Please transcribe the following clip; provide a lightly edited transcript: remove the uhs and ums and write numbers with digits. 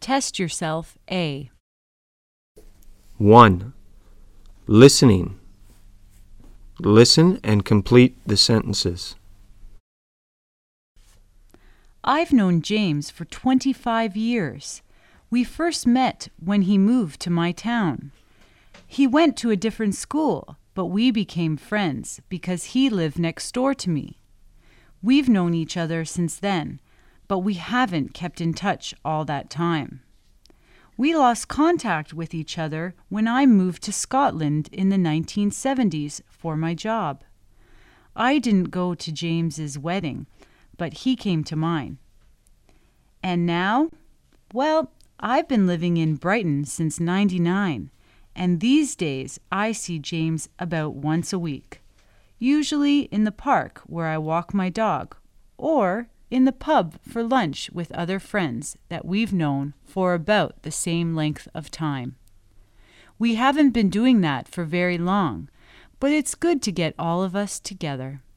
Test yourself A. 1. Listening. Listen and complete the sentences. I've known James for 25 years. We first met when he moved to my town. He went to a different school, but we became friends because he lived next door to me. We've known each other since then, but we haven't kept in touch all that time. We lost contact with each other when I moved to Scotland in the 1970s for my job. I didn't go to James's wedding, but he came to mine. And now? Well, I've been living in Brighton since '99, and these days I see James about once a week, usually in the park where I walk my dog, or in the pub for lunch with other friends that we've known for about the same length of time. We haven't been doing that for very long, but it's good to get all of us together.